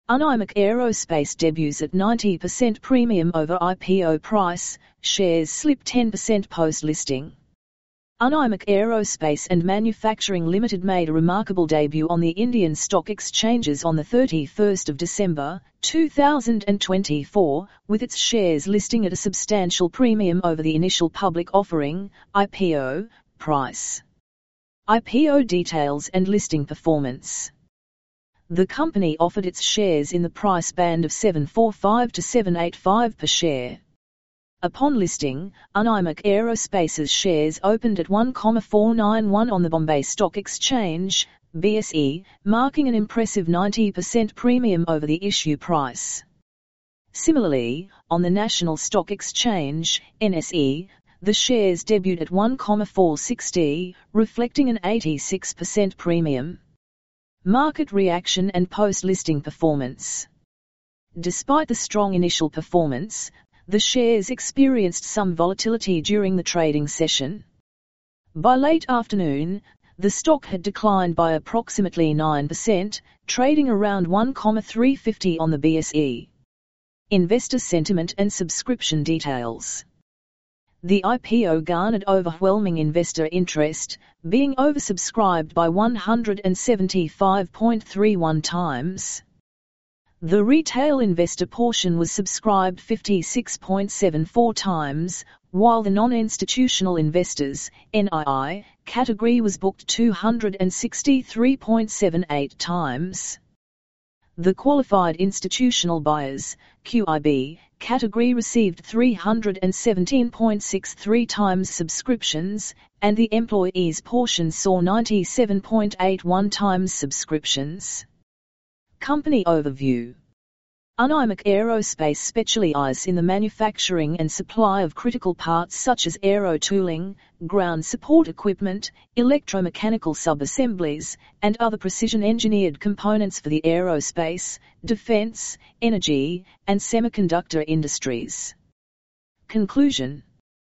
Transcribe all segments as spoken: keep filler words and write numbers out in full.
Unimac Aerospace debuts at ninety percent premium over I P O price, shares slip ten percent post-listing. Unimac Aerospace and Manufacturing Limited made a remarkable debut on the Indian stock exchanges on the thirty-first of December, two thousand twenty-four, with its shares listing at a substantial premium over the initial public offering, I P O, price. I P O details and listing performance. The company offered its shares in the price band of seven forty-five to seven eighty-five per share. Upon listing, Unimac Aerospace's shares opened at one point four nine one on the Bombay Stock Exchange, B S E, marking an impressive ninety percent premium over the issue price. Similarly, on the National Stock Exchange, N S E, the shares debuted at one point four six zero, reflecting an eighty-six percent premium. Market reaction and post-listing performance. Despite the strong initial performance, the shares experienced some volatility during the trading session. By late afternoon, the stock had declined by approximately nine percent, trading around one point three five zero on the B S E. Investor sentiment and subscription details. The I P O garnered overwhelming investor interest, being oversubscribed by one hundred seventy-five point three one times. The retail investor portion was subscribed fifty-six point seven four times, while the non-institutional investors, N I I, category was booked two hundred sixty-three point seven eight times. The qualified institutional buyers, Q I B, category received three hundred seventeen point six three times subscriptions, and the employees portion saw ninety-seven point eight one times subscriptions. Company overview. Unimac Aerospace specializes in the manufacturing and supply of critical parts such as aero tooling, ground support equipment, electromechanical sub-assemblies, and other precision-engineered components for the aerospace, defense, energy, and semiconductor industries. Conclusion.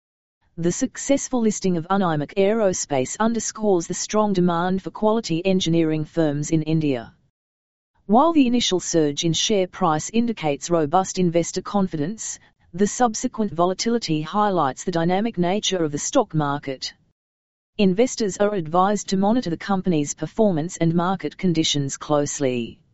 The successful listing of Unimac Aerospace underscores the strong demand for quality engineering firms in India. While the initial surge in share price indicates robust investor confidence, the subsequent volatility highlights the dynamic nature of the stock market. Investors are advised to monitor the company's performance and market conditions closely.